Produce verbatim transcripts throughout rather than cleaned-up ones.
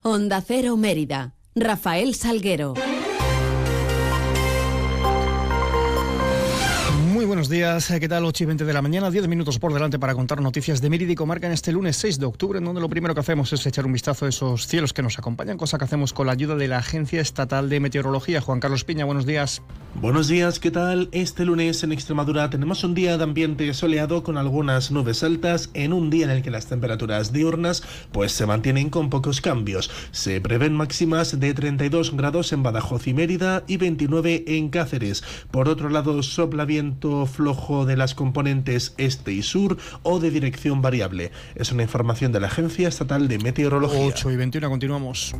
Onda Cero Mérida. Rafael Salguero. Muy buenos días, ¿qué tal? ocho y veinte de la mañana, diez minutos por delante para contar noticias de Mérida y comarca en este lunes seis de octubre, en donde lo primero que hacemos es echar un vistazo a esos cielos que nos acompañan, cosa que hacemos con la ayuda de la Agencia Estatal de Meteorología. Juan Carlos Piña, buenos días. Buenos días, ¿qué tal? Este lunes en Extremadura tenemos un día de ambiente soleado con algunas nubes altas, en un día en el que las temperaturas diurnas pues se mantienen con pocos cambios. Se prevén máximas de treinta y dos grados en Badajoz y Mérida y veintinueve en Cáceres. Por otro lado, sopla viento flojo de las componentes este y sur o de dirección variable. Es una información de la Agencia Estatal de Meteorología. ocho y veintiuno, continuamos.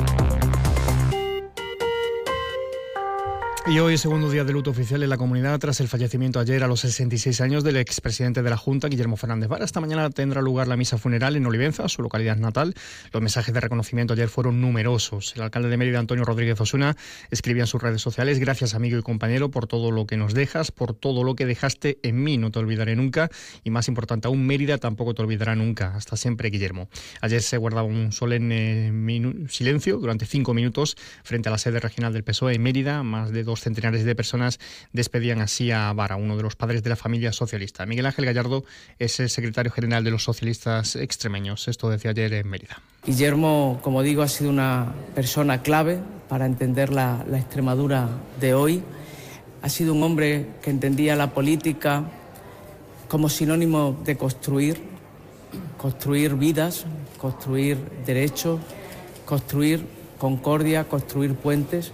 Y hoy es segundo día de luto oficial en la comunidad tras el fallecimiento ayer a los sesenta y seis años del expresidente de la Junta, Guillermo Fernández Vara. Esta mañana tendrá lugar la misa funeral en Olivenza, su localidad natal. Los mensajes de reconocimiento ayer fueron numerosos. El alcalde de Mérida, Antonio Rodríguez Osuna, escribía en sus redes sociales: gracias, amigo y compañero, por todo lo que nos dejas, por todo lo que dejaste en mí, no te olvidaré nunca. Y más importante aún, Mérida tampoco te olvidará nunca. Hasta siempre, Guillermo. Ayer se guardaba un solemne minu- silencio durante cinco minutos frente a la sede regional del P S O E en Mérida. Más de dos centenares de personas despedían así a Vara, uno de los padres de la familia socialista. Miguel Ángel Gallardo es el secretario general de los socialistas extremeños. Esto decía ayer en Mérida. Guillermo, como digo, ha sido una persona clave para entender la, la Extremadura de hoy. Ha sido un hombre que entendía la política como sinónimo de construir, construir vidas, construir derechos, construir concordia, construir puentes.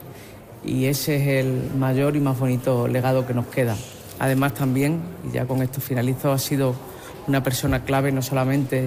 Y ese es el mayor y más bonito legado que nos queda. Además también, y ya con esto finalizo, ha sido una persona clave no solamente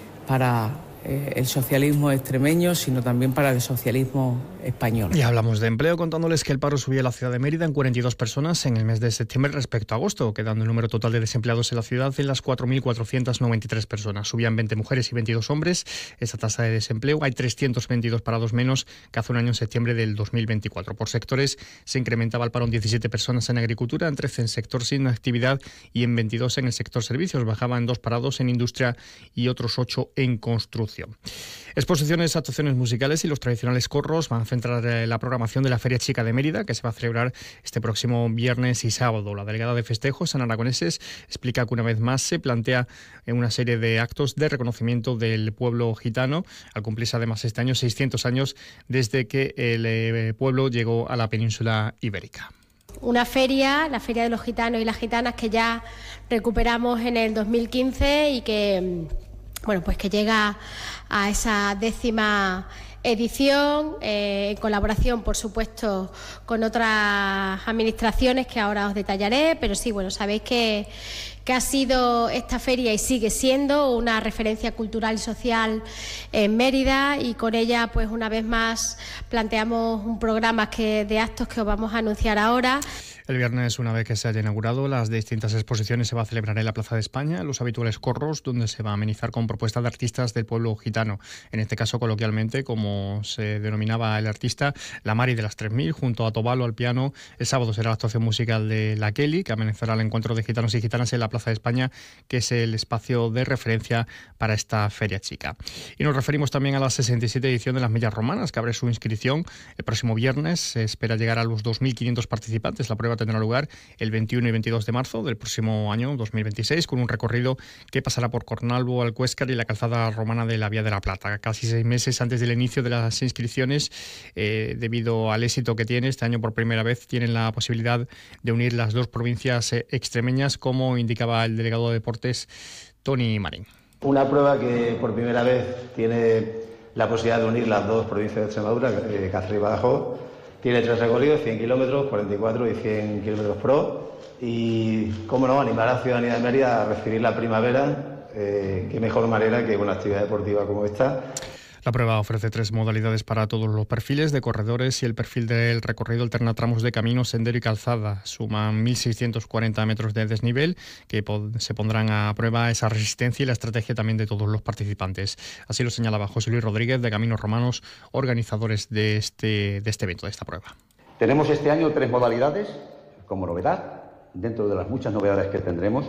para eh, el socialismo extremeño, sino también para el socialismo español. Y hablamos de empleo, contándoles que el paro subía en la ciudad de Mérida en cuarenta y dos personas en el mes de septiembre respecto a agosto, quedando el número total de desempleados en la ciudad en las cuatro mil cuatrocientas noventa y tres personas. Subían veinte mujeres y veintidós hombres esa tasa de desempleo. Hay trescientos veintidós parados menos que hace un año en septiembre del dos mil veinticuatro. Por sectores se incrementaba el paro en diecisiete personas en agricultura, en trece en sector sin actividad y en veintidós en el sector servicios. Bajaba en dos parados en industria y otros ocho en construcción. Exposiciones, actuaciones musicales y los tradicionales corros van a centrar la programación de la Feria Chica de Mérida, que se va a celebrar este próximo viernes y sábado. La delegada de festejos, Ana Aragoneses, explica que una vez más se plantea una serie de actos de reconocimiento del pueblo gitano, al cumplirse además este año seiscientos años desde que el pueblo llegó a la península ibérica. Una feria, la Feria de los Gitanos y las Gitanas, que ya recuperamos en el dos mil quince y que... Bueno, pues que llega a esa décima edición, eh, en colaboración, por supuesto, con otras administraciones que ahora os detallaré, pero sí, bueno, sabéis que, que ha sido esta feria y sigue siendo una referencia cultural y social en Mérida, y con ella, pues una vez más, planteamos un programa que, de actos que os vamos a anunciar ahora. El viernes, una vez que se haya inaugurado las distintas exposiciones, se va a celebrar en la Plaza de España los habituales corros, donde se va a amenizar con propuestas de artistas del pueblo gitano. En este caso, coloquialmente, como se denominaba el artista, la Mari de las tres mil, junto a Tobalo al piano. El sábado será la actuación musical de La Kelly, que amenizará el encuentro de gitanos y gitanas en la Plaza de España, que es el espacio de referencia para esta feria chica. Y nos referimos también a la sesenta y siete edición de las Millas Romanas, que abre su inscripción el próximo viernes. Se espera llegar a los dos mil quinientos participantes. La prueba tendrá lugar el veintiuno y veintidós de marzo del próximo año dos mil veintiséis, con un recorrido que pasará por Cornalvo, Alcuéscar y la calzada romana de la Vía de la Plata. Casi seis meses antes del inicio de las inscripciones, eh, debido al éxito que tiene, este año por primera vez tienen la posibilidad de unir las dos provincias eh, extremeñas, como indicaba el delegado de Deportes, Tony Marín. Una prueba que por primera vez tiene la posibilidad de unir las dos provincias de Extremadura, eh, Cáceres y Badajoz. Tiene tres recorridos, cien kilómetros, cuarenta y cuatro y cien kilómetros pro. Y, cómo no, animar a la ciudadanía de Mérida a recibir la primavera. Eh, qué mejor manera que una actividad deportiva como esta. La prueba ofrece tres modalidades para todos los perfiles de corredores, y el perfil del recorrido alterna tramos de camino, sendero y calzada. Suman mil seiscientos cuarenta metros de desnivel, que se pondrán a prueba esa resistencia y la estrategia también de todos los participantes. Así lo señalaba José Luis Rodríguez, de Caminos Romanos, organizadores de este, de este evento, de esta prueba. Tenemos este año tres modalidades como novedad, dentro de las muchas novedades que tendremos.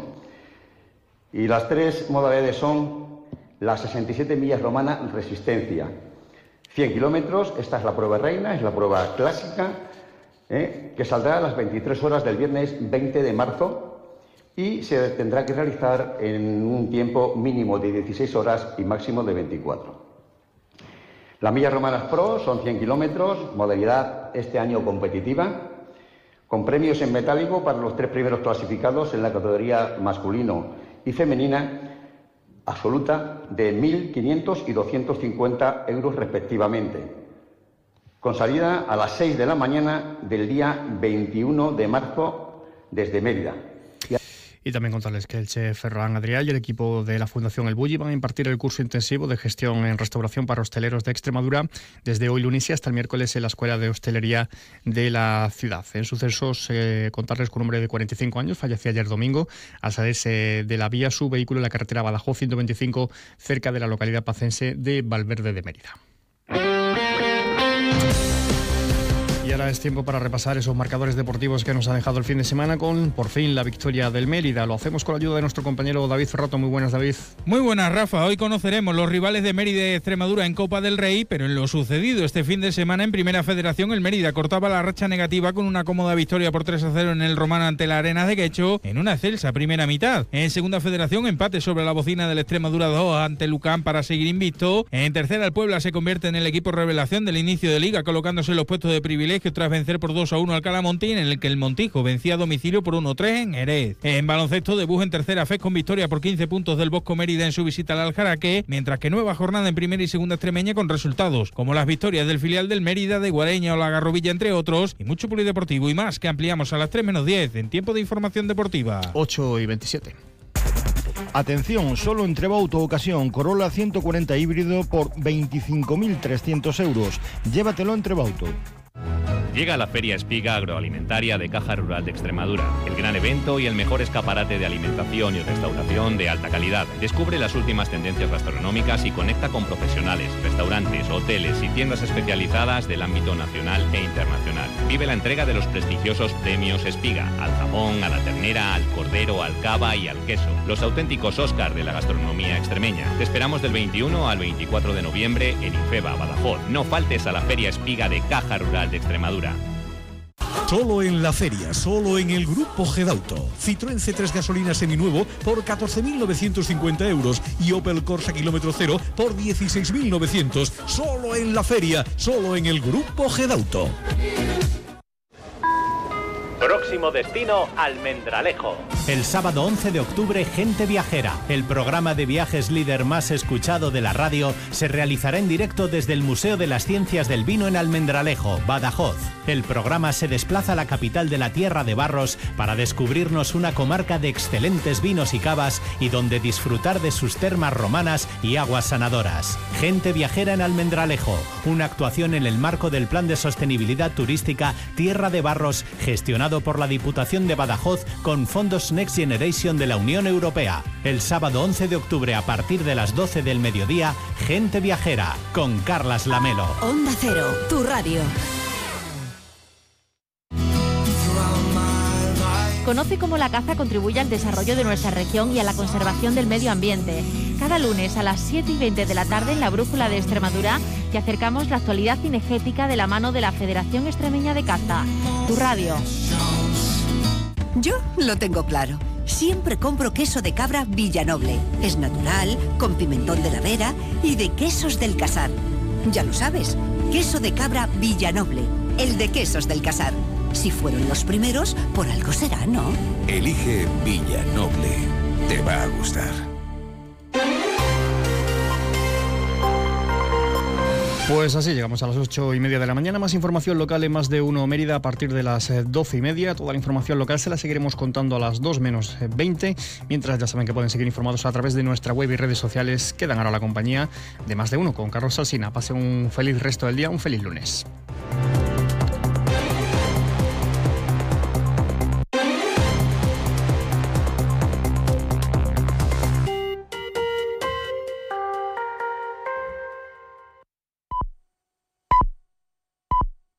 Y las tres modalidades son: las sesenta y siete millas romanas resistencia, cien kilómetros, esta es la prueba reina, es la prueba clásica, ¿eh? que saldrá a las veintitrés horas del viernes veinte de marzo y se tendrá que realizar en un tiempo mínimo de dieciséis horas y máximo de veinticuatro. Las millas romanas pro son cien kilómetros, modalidad este año competitiva, con premios en metálico para los tres primeros clasificados en la categoría masculino y femenina, absoluta de mil quinientos y doscientos cincuenta euros respectivamente, con salida a las seis de la mañana del día veintiuno de marzo desde Mérida. Y también contarles que el chef Ferran Adrià y el equipo de la Fundación El Bulli van a impartir el curso intensivo de gestión en restauración para hosteleros de Extremadura desde hoy lunes y hasta el miércoles en la Escuela de Hostelería de la ciudad. En sucesos, eh, contarles que un hombre de cuarenta y cinco años falleció ayer domingo al salirse de la vía su vehículo en la carretera Badajoz ciento veinticinco cerca de la localidad pacense de Valverde de Mérida. Y ahora es tiempo para repasar esos marcadores deportivos que nos ha dejado el fin de semana con, por fin, la victoria del Mérida. Lo hacemos con la ayuda de nuestro compañero David Ferrato. Muy buenas, David. Muy buenas, Rafa. Hoy conoceremos los rivales de Mérida y Extremadura en Copa del Rey, pero en lo sucedido este fin de semana en Primera Federación, el Mérida cortaba la racha negativa con una cómoda victoria por tres a cero en el Román ante la Arenas de Guecho en una excelsa primera mitad. En Segunda Federación, empate sobre la bocina del Extremadura dos ante Lucán para seguir invicto. En tercera, el Puebla se convierte en el equipo revelación del inicio de liga, colocándose en los puestos de privilegio tras vencer por dos a uno al Calamonte, en el que el Montijo vencía a domicilio por uno a tres en Jerez. En baloncesto, debut en tercera fe con victoria por quince puntos del Bosco Mérida en su visita al Aljaraque, mientras que nueva jornada en primera y segunda extremeña con resultados como las victorias del filial del Mérida, de Guareña o la Garrovilla, entre otros, y mucho polideportivo y más que ampliamos a las tres menos diez en tiempo de información deportiva. ocho y veintisiete. Atención, solo en Trebauto Ocasión, Corolla ciento cuarenta híbrido por veinticinco mil trescientos euros. Llévatelo en Trebauto. Llega la Feria Espiga Agroalimentaria de Caja Rural de Extremadura, el gran evento y el mejor escaparate de alimentación y restauración de alta calidad. Descubre las últimas tendencias gastronómicas y conecta con profesionales, restaurantes, hoteles y tiendas especializadas del ámbito nacional e internacional. Vive la entrega de los prestigiosos premios Espiga, al jamón, a la ternera, al cordero, al cava y al queso. Los auténticos Óscar de la gastronomía extremeña. Te esperamos del veintiuno al veinticuatro de noviembre en Infeba, Badajoz. No faltes a la Feria Espiga de Caja Rural de Extremadura. Solo en la feria, solo en el Grupo Gedauto. Citroën C tres gasolina seminuevo por catorce mil novecientos cincuenta euros y Opel Corsa kilómetro cero por dieciséis mil novecientos. Solo en la feria, solo en el Grupo Gedauto. Próximo destino, Almendralejo. El sábado once de octubre, Gente Viajera, el programa de viajes líder más escuchado de la radio, se realizará en directo desde el Museo de las Ciencias del Vino en Almendralejo, Badajoz. El programa se desplaza a la capital de la Tierra de Barros para descubrirnos una comarca de excelentes vinos y cavas y donde disfrutar de sus termas romanas y aguas sanadoras. Gente Viajera en Almendralejo, una actuación en el marco del Plan de Sostenibilidad Turística Tierra de Barros, gestionado por la Diputación de Badajoz con fondos Next Generation de la Unión Europea. El sábado once de octubre a partir de las doce del mediodía, Gente Viajera con Carlas Lamelo. Onda Cero, tu radio. Conoce cómo la caza contribuye al desarrollo de nuestra región y a la conservación del medio ambiente. Cada lunes a las siete y veinte de la tarde en la Brújula de Extremadura te acercamos la actualidad cinegética de la mano de la Federación Extremeña de Caza. Tu radio. Yo lo tengo claro. Siempre compro queso de cabra Villanoble. Es natural, con pimentón de la Vera y de quesos del Casar. Ya lo sabes, queso de cabra Villanoble, el de quesos del Casar. Si fueron los primeros, por algo será, ¿no? Elige Villanoble. Te va a gustar. Pues así llegamos a las ocho y media de la mañana. Más información local en Más de Uno Mérida a partir de las doce y media. Toda la información local se la seguiremos contando a las dos menos veinte. Mientras ya saben que pueden seguir informados a través de nuestra web y redes sociales. Quedan ahora la compañía de Más de Uno con Carlos Alsina. Pasen un feliz resto del día, un feliz lunes.